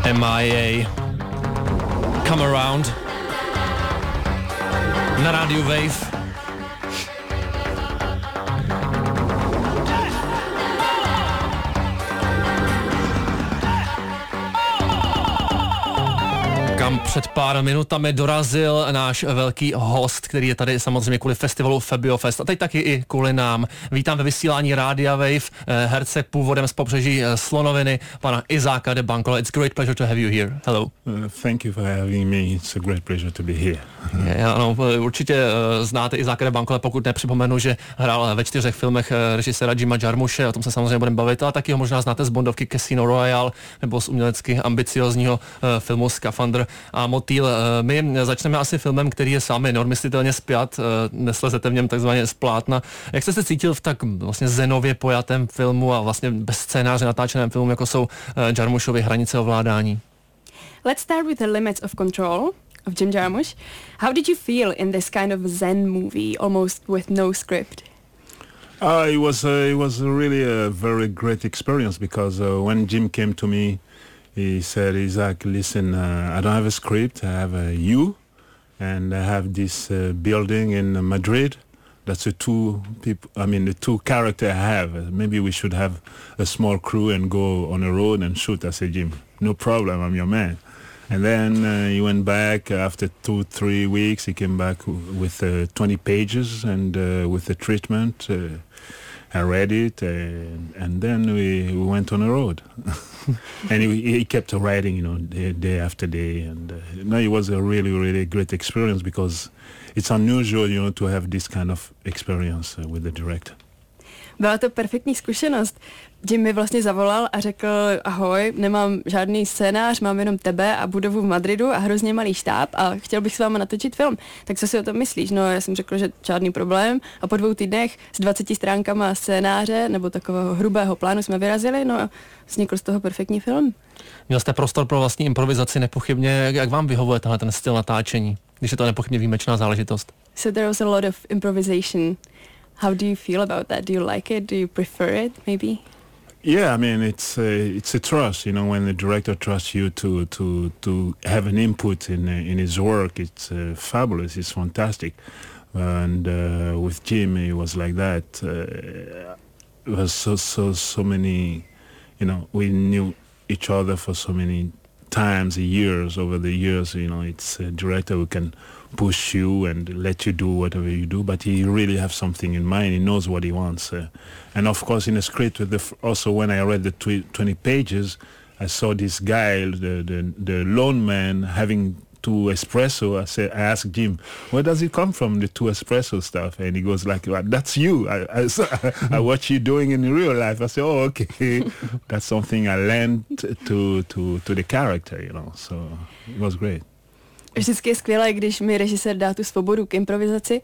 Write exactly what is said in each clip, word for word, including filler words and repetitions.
M I A, Come Around na rádiu Wave. Kam před pár minutami dorazil náš velký host, který je tady samozřejmě kvůli festivalu FabioFest a teď taky i kvůli nám. Vítám ve vysílání Rádia Wave herce původem z pobřeží Slonoviny, pana Izáka de Bancola. It's a great pleasure to have you here. Hello. Uh, thank you for having me. It's a great pleasure to be here. Yeah, ano, určitě uh, znáte Izáka de Bancola, pokud nepřipomenu, že hrál ve čtyřech filmech uh, režiséra Jima Jarmuše, o tom se samozřejmě budeme bavit, ale taky ho možná znáte z Bondovky Casino Royale nebo z umělecky ambiciozního uh, filmu Skafandr a Motýl. My začneme asi filmem, který je s vámi normistitelně spjat, neslezete v něm takzvaně z plátna. Jak jste se cítil v tak vlastně zenově pojatém filmu a vlastně bez scénáře natáčeném filmu, jako jsou Jarmušovy Hranice ovládání? Let's start with The Limits of Control of Jim Jarmusch. How did you feel in this kind of zen movie, almost with no script? Uh, it was uh, it was really a very great experience because uh, when Jim came to me, he said, Isaac, listen, uh, I don't have a script, I have a you, and I have this uh, building in Madrid. That's the two people, I mean, the two character I have. Uh, maybe we should have a small crew and go on a road and shoot. I said, Jim, no problem, I'm your man. And then uh, he went back after two, three weeks. He came back w- with uh, twenty pages and uh, with the treatment. Uh, I read it, uh, and then we, we went on a road. And he, he kept writing, you know, day, day after day. And uh, no, it was a really, really great experience because it's unusual, you know, to have this kind of experience uh, with the director. Byla to perfektní zkušenost. Jim mi vlastně zavolal a řekl, ahoj, nemám žádný scénář, mám jenom tebe a budovu v Madridu a hrozně malý štáb a chtěl bych s váma natočit film. Tak co si o tom myslíš? No, já jsem řekl, že žádný problém a po dvou týdnech s dvaceti stránkama scénáře nebo takového hrubého plánu jsme vyrazili, no a vznikl z toho perfektní film. Měl jste prostor pro vlastní improvizaci nepochybně. Jak vám vyhovuje tenhle ten styl natáčení, když je to nepochybně výjimečná záležitost? So there was a lot of improvisation. How do you feel about that? Do you like it? Do you prefer it, maybe? Yeah, I mean, it's a, it's a trust, you know, when the director trusts you to to, to have an input in uh, in his work, it's uh, fabulous, it's fantastic. And uh, with Jim, it was like that. Uh, it was so, so, so many, you know, we knew each other for so many times, years, over the years, you know, it's a director who can push you and let you do whatever you do, but he really has something in mind. He knows what he wants. Uh, and of course, in the script, with the f- also when I read the tw- twenty pages, I saw this guy, the, the, the lone man, having two espresso. I said, I asked Jim, where does it come from, the two espresso stuff? And he goes like, well, that's you. I, I, I watch you doing in real life. I said, oh, okay. That's something I learned to, to, to the character, you know. So it was great. Vždycky je skvělé, když mi režisér dá tu svobodu k improvizaci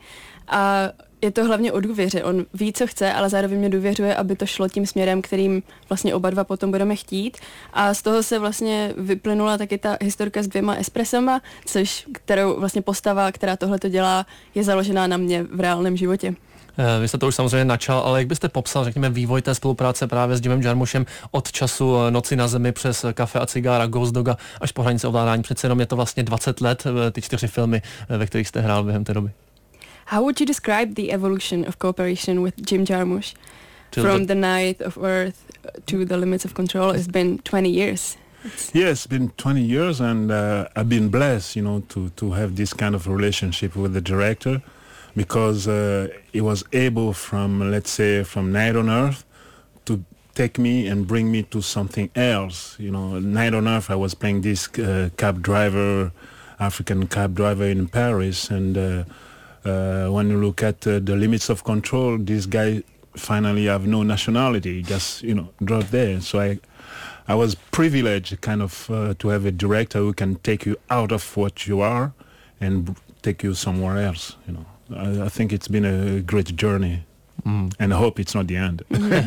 a je to hlavně o důvěře. On ví, co chce, ale zároveň mě důvěřuje, aby to šlo tím směrem, kterým vlastně oba dva potom budeme chtít. A z toho se vlastně vyplynula taky ta historka s dvěma espresama, což kterou vlastně postava, která tohle to dělá, je založená na mě v reálném životě. Vy jste to už samozřejmě načal, ale jak byste popsal, řekněme, vývoj té spolupráce právě s Jimem Jarmušem od času Noci na zemi přes Kafe a cigára, Ghost Doga až po Hranice ovládání? Přece jenom je to vlastně dvacet let, ty čtyři filmy, ve kterých jste hrál během té doby. How would you describe the evolution of cooperation with Jim Jarmusch? From the Night of Earth to The Limits of Control, it's been twenty years. It's yes, it's been twenty years, and uh, I've been blessed, you know, to, to have this kind of relationship with the director, because uh, he was able from, let's say, from Night on Earth to take me and bring me to something else. You know, Night on Earth, I was playing this uh, cab driver, African cab driver in Paris, and uh, uh, when you look at uh, The Limits of Control, this guy finally have no nationality, he just, you know, drove there. So I I was privileged kind of uh, to have a director who can take you out of what you are and b- take you somewhere else, you know. I, I think it's been a great journey. Mm. And I hope it's not the end.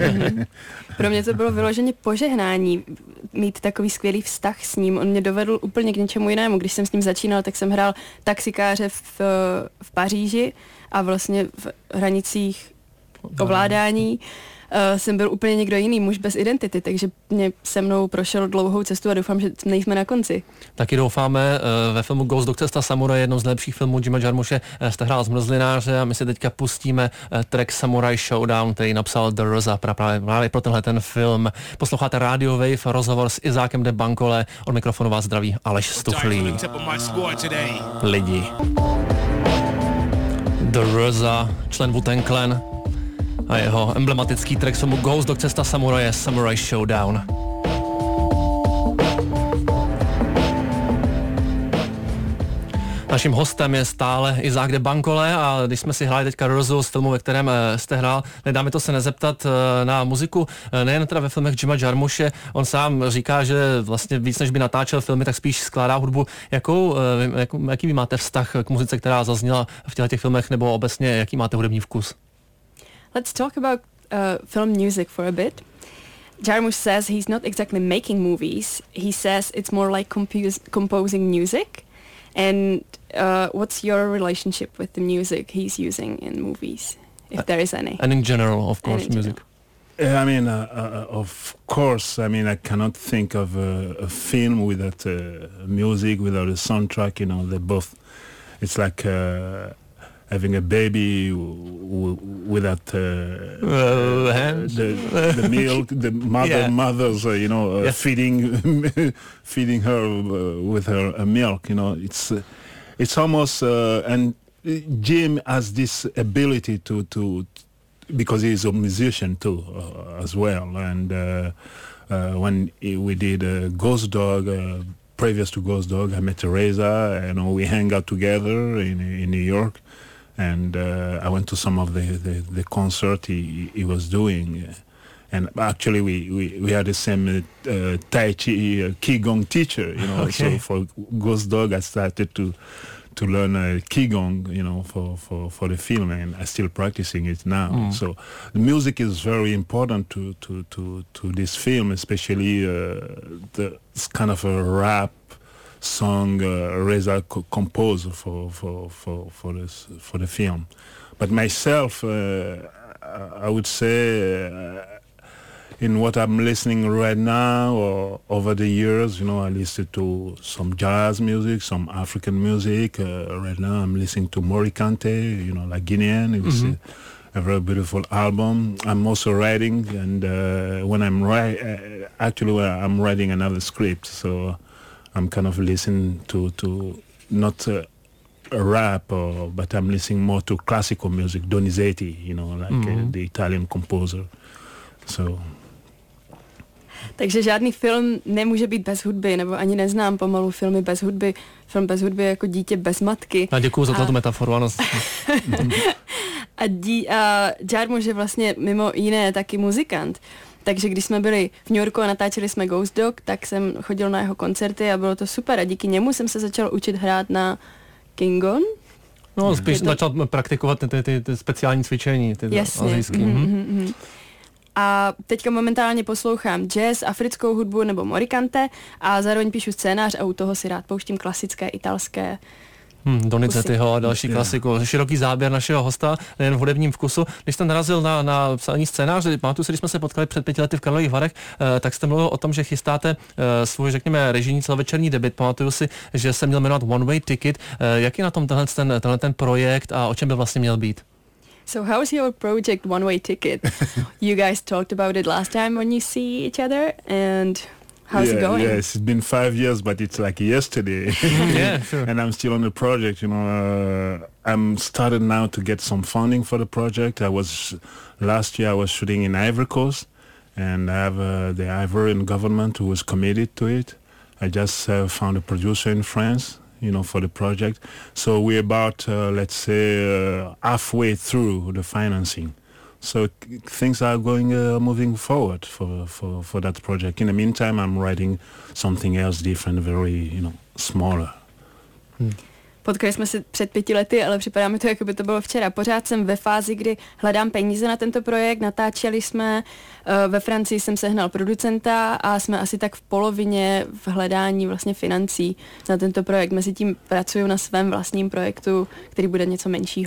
Pro mě to bylo vyloženě požehnání mít takový skvělý vztah s ním. On mě dovedl úplně k něčemu jinému. Když jsem s ním začínal, tak jsem hrál taxikáře v, v Paříži a vlastně v Hranicích ovládání. jsem byl úplně někdo jiný, muž bez identity, takže mě se mnou prošel dlouhou cestu a doufám, že nejsme na konci. Taky doufáme. Ve filmu Ghost Dog Cesta Samuraje, jednou z nejlepších filmů Jima Jarmusche, jste hrál zmrzlináře a my si teďka pustíme track Samurai Showdown, který napsal The RZA právě, právě pro tenhle ten film. Posloucháte Radio Wave, rozhovor s Izákem de Bankole, od mikrofonu vás zdraví Aleš Stuchlý. Lidi. The RZA, člen Wu-Tang Clan a jeho emblematický track filmu Ghost Dog Cesta Samuraje, Samurai Showdown. Naším hostem je stále Izák de Bankole a když jsme si hráli teďka RZA z filmu, ve kterém jste hrál, nedá mi to se nezeptat na muziku, nejen teda ve filmech Jima Jarmusche, on sám říká, že vlastně víc než by natáčel filmy, tak spíš skládá hudbu. Jakou, jakou, jaký vy máte vztah k muzice, která zazněla v těchto těch filmech, nebo obecně jaký máte hudební vkus? Let's talk about uh, film music for a bit. Jarmusch says he's not exactly making movies, he says it's more like compos- composing music. And uh, what's your relationship with the music he's using in movies, if uh, there is any? And in general, of course, music. I mean, uh, uh, of course, I mean, I cannot think of a, a film without uh, music, without a soundtrack, you know, they're both, it's like uh, having a baby w- w- without uh, uh, the, the milk, the mother, yeah. mothers, uh, you know, uh, yes. feeding, feeding her uh, with her uh, milk. You know, it's uh, it's almost uh, and Jim has this ability to to because he's a musician too uh, as well. And uh, uh, when he, we did uh, Ghost Dog. Uh, previous to Ghost Dog, I met RZA, and you know, we hang out together in in New York. And uh, I went to some of the, the, the concert he, he was doing. And actually we, we, we had the same uh, Tai Chi uh, Qigong teacher, you know. Okay. So for Ghost Dog I started to to learn uh, Qigong, you know, for, for, for the film, and I'm still practicing it now. Mm. So the music is very important to, to, to, to this film, especially uh, the it's kind of a rap song uh, RZA co- composed for for for for this for the film. But myself, uh, I would say, uh, in what I'm listening right now or over the years, you know, I listen to some jazz music, some African music. Uh, right now, I'm listening to Morikante, you know, like Guinean. It was mm-hmm. a, a very beautiful album. I'm also writing, and uh, when I'm writing, uh, actually, when I'm writing another script, so. I'm kind of listening to, to not uh, a rap, or, but I'm listening more to classical music, Donizetti, you know, like mm-hmm. uh, the Italian composer. So. Takže žádný film nemůže být bez hudby, nebo ani neznám pomalu filmy bez hudby. Film bez hudby jako dítě bez matky. A děkuju za tuto metaforu, ano. a dí, a Jarmusch je vlastně mimo jiné taky muzikant. Takže když jsme byli v New Yorku a natáčeli jsme Ghost Dog, tak jsem chodil na jeho koncerty a bylo to super. A díky němu jsem se začal učit hrát na Kingon. No, spíš to... začal praktikovat ty, ty, ty, ty speciální cvičení, ty azijský. Mm-hmm, mm-hmm. A teďka momentálně poslouchám jazz, africkou hudbu nebo Morikante a zároveň píšu scénář a u toho si rád pouštím klasické italské Hmm, Donizettiho a další yeah. klasiku. Široký záběr našeho hosta, nejen v hudebním vkusu. Když jste narazil na, na psaní scénáře, pamatuju si, když jsme se potkali před pěti lety v Karlových Varech, eh, tak jste mluvil o tom, že chystáte eh, svůj, řekněme, režijní celovečerní debut. Pamatuju si, že se měl jmenovat One Way Ticket. Eh, jak je na tom tenhle ten, tenhle ten projekt a o čem by vlastně měl být? So how's your project One Way Ticket? You guys talked about it last time when you see each other, and how's yeah, it going? Yes, it's been five years, but it's like yesterday. Yeah, sure. And I'm still on the project, you know. Uh, I'm started now to get some funding for the project. I was, last year I was shooting in Ivory Coast, and I have uh, the Ivorian government who was committed to it. I just uh, found a producer in France, you know, for the project. So we're about, uh, let's say, uh, halfway through the financing. So things are going, uh, moving forward for, for, for that project. In the meantime, I'm writing something else different, very, you know, smaller. Hmm. Potkali jsme se před pěti lety, ale připadá mi to, jako by to bylo včera. Pořád jsem ve fázi, kdy hledám peníze na tento projekt. Natáčeli jsme, ve Francii jsem sehnal producenta a jsme asi tak v polovině v hledání vlastně financí na tento projekt. Mezitím pracuju na svém vlastním projektu, který bude něco menšího.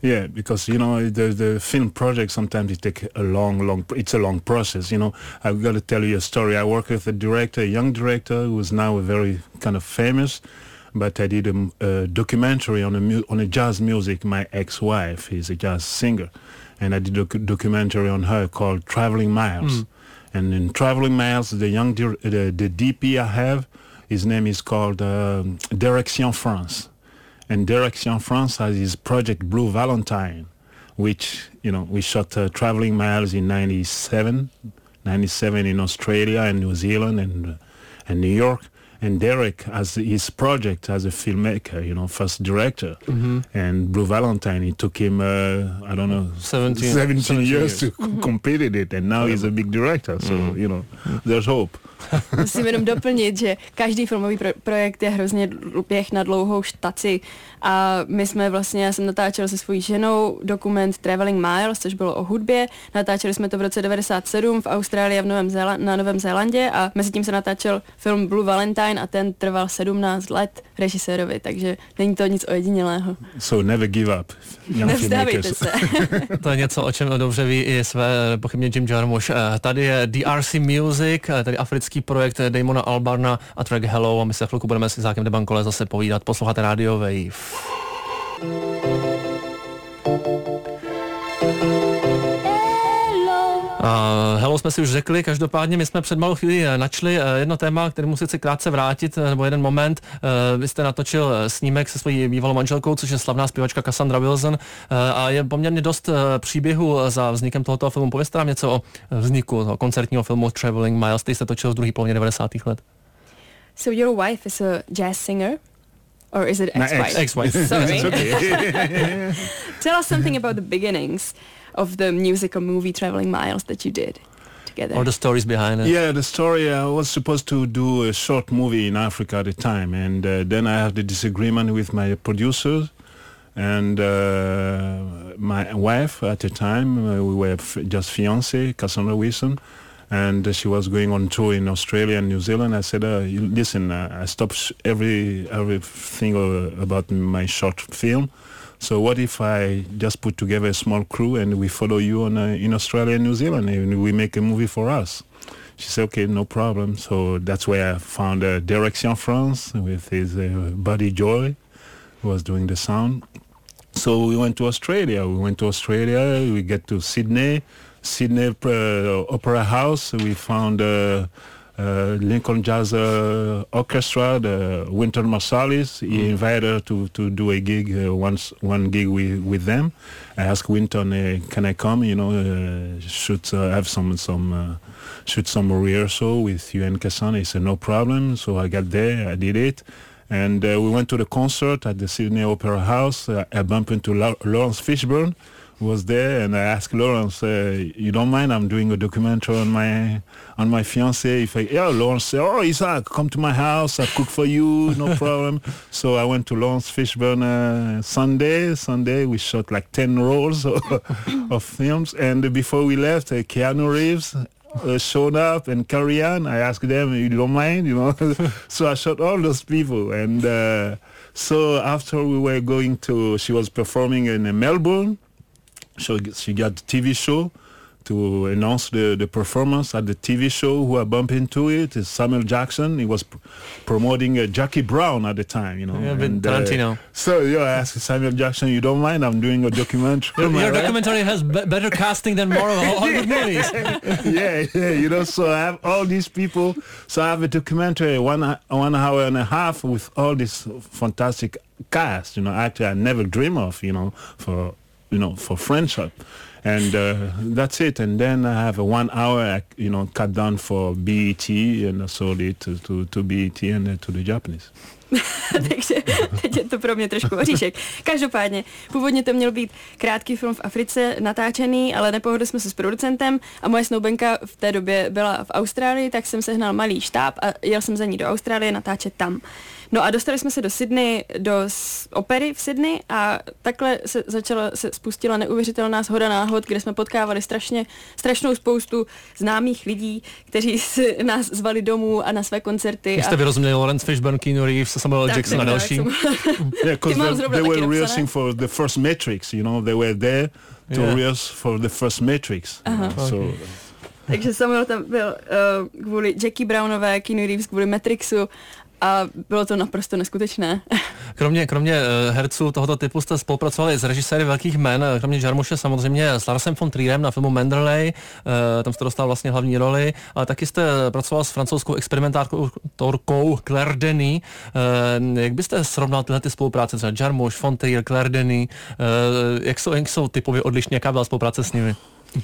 Yeah, because you know the the film project sometimes it takes a long, long. It's a long process. You know, I've got to tell you a story. I work with a director, a young director who is now a very kind of famous. But I did a, a documentary on a mu- on a jazz music. My ex-wife is a jazz singer, and I did a documentary on her called Traveling Miles. Mm. And in Traveling Miles, the young di- the, the D P I have, his name is called uh, Direction France. And Direction France has his project Blue Valentine, which, you know, we shot uh, Traveling Miles in ninety-seven, ninety-seven in Australia and New Zealand and, uh, and New York. And Derek has his project as a filmmaker, you know, first director. Mm-hmm. And Blue Valentine, it took him, uh, I don't know, seventeen, seventeen, seventeen years, years to mm-hmm. complete it. And now he's a big director. So, mm-hmm. you know, there's hope. Musím jenom doplnit, že každý filmový pro- projekt je hrozně běh na dlouhou štaci a my jsme vlastně, já jsem natáčela se svojí ženou dokument Traveling Miles, což bylo o hudbě. Natáčeli jsme to v roce devadesát sedm v Austrálii a v Novém Zéla- na Novém Zélandě a mezi tím se natáčel film Blue Valentine a ten trval sedmnáct let režisérovi, takže není to nic ojedinělého. So never give up. Nevzdávejte se. To je něco, o čem dobře ví i své pochybně Jim Jarmusch. Tady je D R C Music, tady africký projekt Damona Albarna a track Hello a my se chvilku budeme s Izákem Debankole zase povídat. Posloucháte Radio Wave. Uh, hello jsme si už řekli, každopádně my jsme před malou chvíli načli uh, jedno téma, kterému si chci krátce vrátit, uh, nebo jeden moment. Uh, vy jste natočil snímek se svojí bývalou manželkou, což je slavná zpěvačka Cassandra Wilson uh, a je poměrně dost uh, příběhu za vznikem tohoto filmu. Povězte nám něco o vzniku toho koncertního filmu Traveling Miles, který jste točil v druhé polovině devadesátých let. So your wife is a jazz singer? Or is it ex-wife? Ex-wife. Sorry. Tell us something about the beginnings of the musical movie Traveling Miles that you did together. Or the stories behind it. Yeah, the story, I was supposed to do a short movie in Africa at the time, and uh, then I had the disagreement with my producers and uh, my wife at the time. Uh, we were f- just fiancé, Cassandra Wilson, and uh, she was going on tour in Australia and New Zealand. I said, uh, you, listen, uh, I stopped sh- every everything uh, about my short film. So what if I just put together a small crew and we follow you on, uh, in Australia and New Zealand and we make a movie for us? She said, okay, no problem. So that's where I found uh, Direction France with his uh, buddy Joy, who was doing the sound. So we went to Australia. We went to Australia. We get to Sydney, Sydney uh, Opera House. We found uh, uh, Lincoln Jazz uh, Orchestra, the Wynton Marsalis. He mm. invited her to, to do a gig, uh, once one gig with, with them. I asked Wynton, uh, can I come? You know, uh, should uh, have some some uh, shoot some rehearsal with you and Cassandra. He said no problem. So I got there. I did it. And uh, we went to the concert at the Sydney Opera House. Uh, I bumped into La- Lawrence Fishburne, who was there, and I asked Lawrence, uh, "You don't mind? I'm doing a documentary on my on my fiancée." If I, yeah, Lawrence said, "Oh, Isaac, come to my house. I cook for you, no problem." So I went to Lawrence Fishburne uh, Sunday. Sunday we shot like ten rolls of, of films, and before we left, uh, Keanu Reeves Uh, showed up and Carrie Ann. I asked them, you don't mind, you know. So I shot all those people, and uh, so after we were going to, she was performing in uh, Melbourne. So she got a T V show to announce the, the performance at the T V show. Who I bumped into it is Samuel Jackson. He was pr- promoting uh, Jackie Brown at the time, you know. Yeah, and, Tarantino. Uh, so yeah, I asked Samuel Jackson, you don't mind? I'm doing a documentary. Your, your documentary has be- better casting than more of Hollywood movies. yeah, yeah, you know. So I have all these people. So I have a documentary, one one hour and a half with all this fantastic cast. You know, actually I never dream of. You know, for you know for friendship. And uh, that's it. And then I have a one hour, you know, cut down for B E T, and I sold it to, to, to B E T and uh, to the Japanese. Takže teď je to pro mě trošku oříšek. Každopádně, původně to měl být krátký film v Africe natáčený, ale nepohodli jsme se s producentem a moje snoubenka v té době byla v Austrálii, tak jsem sehnal malý štáb a jel jsem za ní do Austrálie natáčet tam. No a dostali jsme se do Sydney, do opery v Sydney a takhle se začala, se spustila neuvěřitelná shoda náhod, kde jsme potkávali strašně, strašnou spoustu známých lidí, kteří si nás zvali domů a na své koncerty. Vy jste a... vyrozuměli Lawrence Fishburne, Keanu Reeves, Samuel Jackson a další. Yeah, because they, they were rehearsing for the first Matrix, you know, they were there to yeah. rehearse for the first Matrix. You know, okay. So. Takže Samuel tam byl uh, kvůli Jackie Brownové, Keanu Reeves kvůli Matrixu a bylo to naprosto neskutečné. Kromě, kromě herců tohoto typu jste spolupracovali s režiséry velkých jmen, kromě Jarmuše samozřejmě s Larsem von Trierem na filmu Manderley, tam jste dostal vlastně hlavní roli, ale taky jste pracoval s francouzskou experimentátorkou Claire Denis. Jak byste srovnal tyhle ty spolupráce, třeba Jarmusch, von Trier, Claire Denis, jak jsou, jak jsou typově odlišní, jaká byla spolupráce s nimi?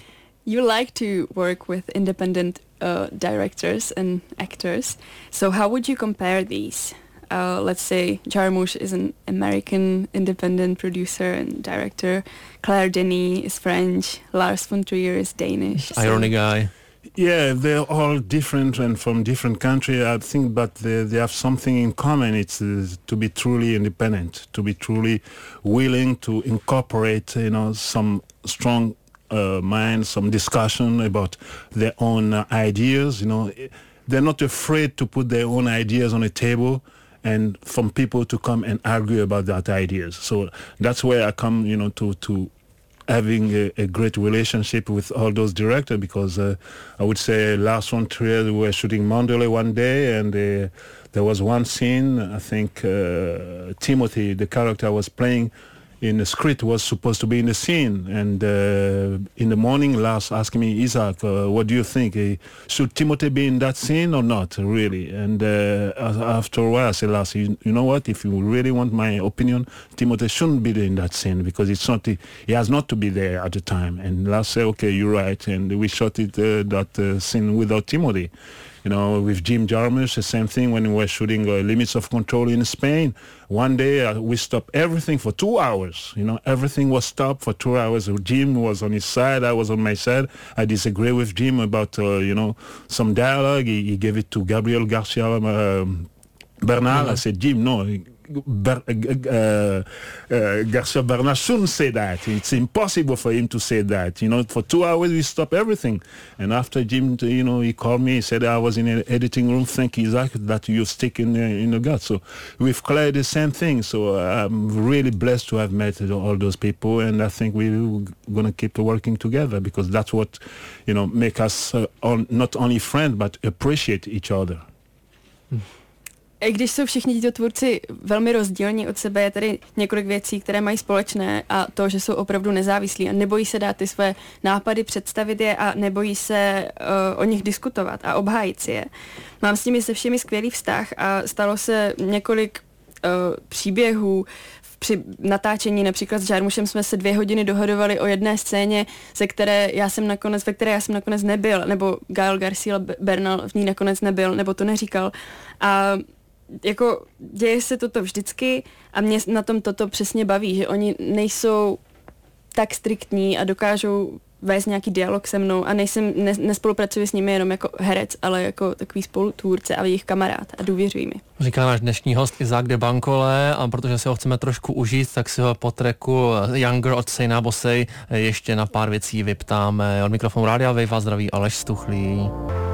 You like to work with independent uh, directors and actors. So how would you compare these? Uh, let's say Jarmusch is an American independent producer and director. Claire Denis is French. Lars von Trier is Danish. Ironic so. guy. Yeah, they're all different and from different countries, I think, but they, they have something in common. It's uh, to be truly independent, to be truly willing to incorporate, you know, some strong Uh, mind, some discussion about their own uh, ideas. You know, they're not afraid to put their own ideas on the table and from people to come and argue about that ideas. So that's where I come, you know, to to having a, a great relationship with all those directors, because uh, I would say Lars von Trier, we were shooting Mandalay one day, and uh, there was one scene, I think uh, Timothy, the character I was playing in the script, was supposed to be in the scene, and uh, in the morning Lars asked me, Isaac, uh, what do you think? Uh, should Timothy be in that scene or not, really? And uh, after a while I said, Lars, you, you know what, if you really want my opinion, Timothy shouldn't be in that scene, because it's not, he has not to be there at the time. And Lars said, okay, you're right, and we shot it, uh, that uh, scene without Timothy. You know, with Jim Jarmusch, the same thing when we were shooting uh, Limits of Control in Spain. One day uh, we stopped everything for two hours. You know, everything was stopped for two hours. Jim was on his side, I was on my side. I disagree with Jim about, uh, you know, some dialogue. He, he gave it to Gabriel Garcia um, Bernal. Mm-hmm. I said, Jim, no. Ber- uh, uh, Garcia Bernal shouldn't say that. It's impossible for him to say that. You know, for two hours we stopped everything. And after Jim, you know, he called me. He said, I was in an editing room. Thank you, Isaac, that you stick in the, in the gut. So with Claire, the same thing. So I'm really blessed to have met all those people, and I think we're going to keep working together, because that's what, you know, make us uh, on, not only friends but appreciate each other. Mm. I když jsou všichni tito tvůrci velmi rozdílní od sebe, je tady několik věcí, které mají společné, a to, že jsou opravdu nezávislí a nebojí se dát ty své nápady, představit je a nebojí se uh, o nich diskutovat a obhájit si je. Mám s nimi se všemi skvělý vztah a stalo se několik uh, příběhů. Při natáčení například s Jarmušem jsme se dvě hodiny dohodovali o jedné scéně, ze které já jsem nakonec, ve které já jsem nakonec nebyl, nebo Gael Garcia Bernal v ní nakonec nebyl, nebo to neříkal. A jako děje se toto vždycky a mě na tom toto přesně baví, že oni nejsou tak striktní a dokážou vést nějaký dialog se mnou a nejsem, ne, nespolupracuji s nimi jenom jako herec, ale jako takový spolutvůrce a jejich kamarád a důvěřují mi. Říká náš dnešní host Isaac de Bancole, a protože si ho chceme trošku užít, tak si ho po tracku Younger od Sejna Bosej ještě na pár věcí vyptáme. Od mikrofonu Rádia Wave vás zdraví Aleš Stuchlý.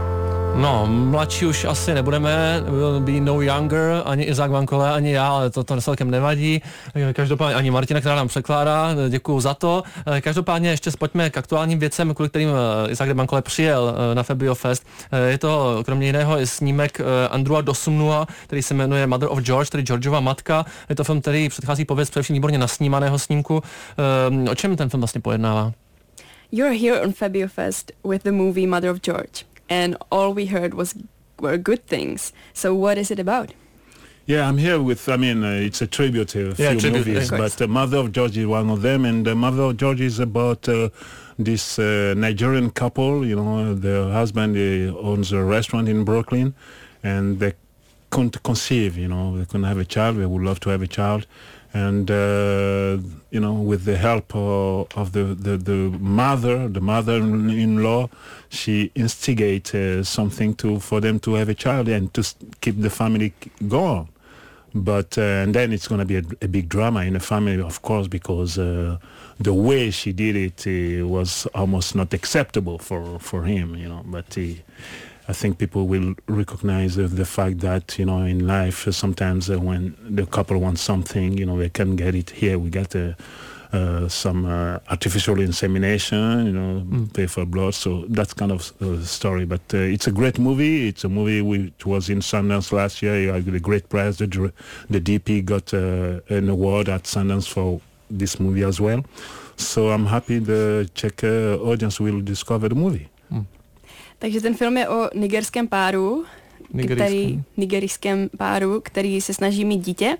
No, mladší už asi nebudeme, will be no younger, ani Isaac Bancole, ani já, ale to, to celkem nevadí. Každopádně ani Martina, která nám překládá, děkuju za to. Každopádně ještě pojďme k aktuálním věcem, kvůli kterým Isaac de Bancole přijel na Fabio Fest. Je to kromě jiného i snímek Andrewa Dosunmu'a, který se jmenuje Mother of George, tedy Georgeova matka. Je to film, který předchází pověst především výborně nasnímaného snímku. O čem ten film vlastně pojednává? You're here on Fabio Fest with the movie Mother of George. And all we heard was were good things. So what is it about? Yeah, I'm here with, I mean, uh, it's a tribute to a few yeah, tribute, movies, but uh, Mother of George is one of them, and the Mother of George is about uh, this uh, Nigerian couple, you know, the husband uh, owns a restaurant in Brooklyn, and they couldn't conceive, you know, they couldn't have a child, they would love to have a child. And, uh, you know, with the help of, of the, the, the mother, the mother-in-law, she instigates uh, something to for them to have a child and to keep the family going. But, uh, and then it's going to be a, a big drama in the family, of course, because uh, the way she did it uh, was almost not acceptable for, for him, you know. But he, I think people will recognize uh, the fact that, you know, in life uh, sometimes uh, when the couple wants something, you know, they can get it here. We get uh, uh, some uh, artificial insemination, you know, mm. pay for blood. So that's kind of uh, story. But uh, it's a great movie. It's a movie which was in Sundance last year. You had a great prize. The, the D P got uh, an award at Sundance for this movie as well. So I'm happy the Czech uh, audience will discover the movie. Mm. Takže ten film je o nigerském páru, Nigerijském. který, nigerijském páru, který se snaží mít dítě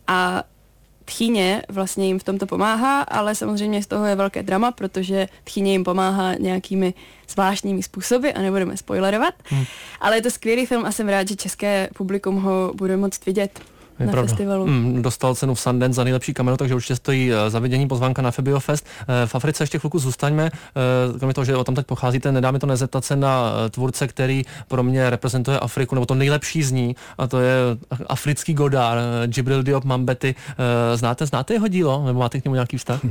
a tchýně vlastně jim v tomto pomáhá, ale samozřejmě z toho je velké drama, protože tchýně jim pomáhá nějakými zvláštními způsoby a nebudeme spoilerovat. Hmm. Ale je to skvělý film a jsem rád, že české publikum ho bude moct vidět je na pravda. festivalu. Mm, dostal cenu v Sundance za nejlepší kameru, takže určitě stojí za vidění, pozvánka na Fabio Fest. V Africe ještě chvilku zůstaňme, kromě toho, že o tam teď pocházíte, nedá mi to nezeptat se na tvůrce, který pro mě reprezentuje Afriku, nebo to nejlepší z ní, a to je africký Godard, Djibril Diop Mambety. Znáte, znáte jeho dílo, nebo máte k němu nějaký vztah?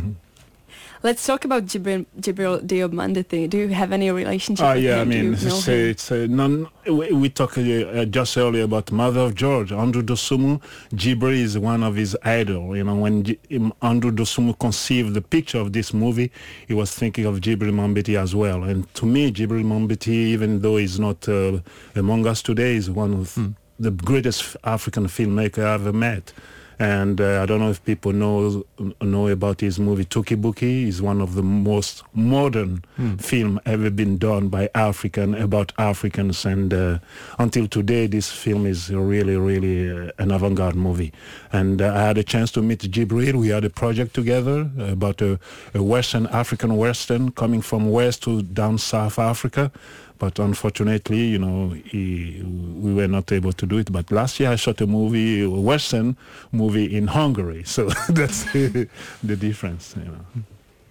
Let's talk about Djibril, Djibril Diop Mambety. Do you have any relationship uh, with yeah, him? I mean, it's, uh, it's uh, non, we, we talked uh, just earlier about Mother of George, Andrew Dosunmu. Djibril is one of his idols. You know, when G- Andrew Dosunmu conceived the picture of this movie, he was thinking of Djibril Mambety as well. And to me, Djibril Mambety, even though he's not uh, among us today, is one of mm. the greatest African filmmaker I ever met. And uh, I don't know if people know know about his movie Tuki Buki. It's one of the most modern mm. film ever been done by African about Africans. And uh, until today, this film is really, really uh, an avant-garde movie. And uh, I had a chance to meet Djibril. We had a project together about a, a Western, African Western, coming from West to down South Africa. But unfortunately, you know, he, we were not able to do it. But last year I shot a movie, a Western movie in Hungary. So that's the difference, you know.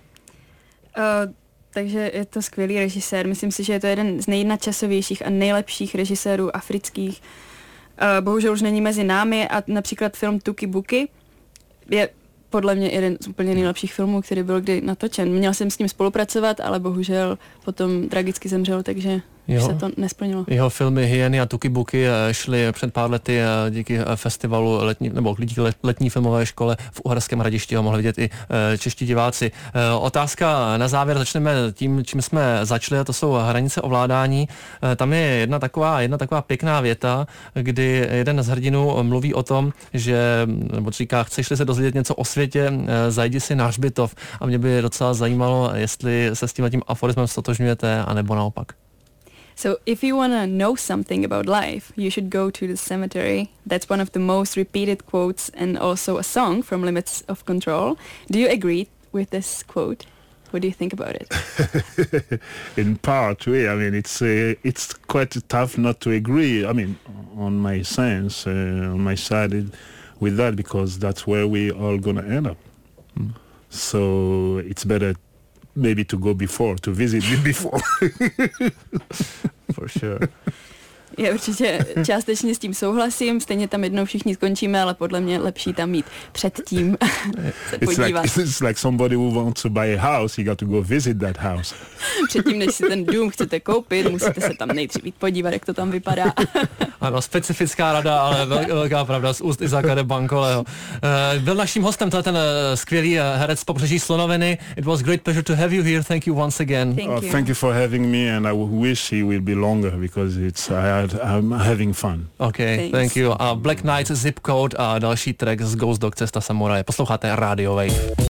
Uh, takže je to skvělý režisér. Myslím si, že je to jeden z nejnadčasovějších a nejlepších režisérů afrických. Uh, bohužel už není mezi námi a například film Tuki Buki je podle mě jeden z úplně nejlepších filmů, který byl kdy natočen. Měl jsem s ním spolupracovat, ale bohužel potom tragicky zemřel, takže jo. se to nesplnilo. Jeho filmy Hyeny a Tuki Buki šly před pár lety díky festivalu letní, nebo díky letní filmové škole v Uherském Hradišti, ho mohli vidět i čeští diváci. Otázka na závěr, začneme tím, čím jsme začali, a to jsou hranice ovládání. Tam je jedna taková, jedna taková pěkná věta, kdy jeden z hrdinů mluví o tom, že, nebo říká, chceš-li se dozvědět něco o světě, zajdi si na hřbitov. A mě by docela zajímalo, jestli se s tím aforismem stotožňujete, anebo naopak. So if you want to know something about life, you should go to the cemetery. That's one of the most repeated quotes and also a song from Limits of Control. Do you agree with this quote? What do you think about it? In part, oui. I mean, it's uh, it's quite tough not to agree. I mean, on my sense, uh, on my side it, with that, because that's where we all gonna end up. Hmm. So it's better maybe to go before, to visit it before. For sure. Já určitě částečně s tím souhlasím, stejně tam jednou všichni skončíme, ale podle mě lepší tam mít předtím se it's podívat. Like, it's like somebody who wants to buy a house, you got to go visit that house. Předtím, než si ten dům chcete koupit, musíte se tam nejdřív jít podívat, jak to tam vypadá. Ano, specifická rada, ale vel, velká pravda z úst Isaaca de Bancoleho. Uh, byl naším hostem ten uh, skvělý uh, herec z Pobřeží Slonoviny. It was great pleasure to have you here. Thank you once again. Thank uh, you. Thank you for having me, and I wish he will be longer because it's I had, I'm having fun. Okay, Thanks. Thank you. A Black Knight, Zip Code a další track z Ghost Dog, Cesta samuraje. Posloucháte Radio Wave.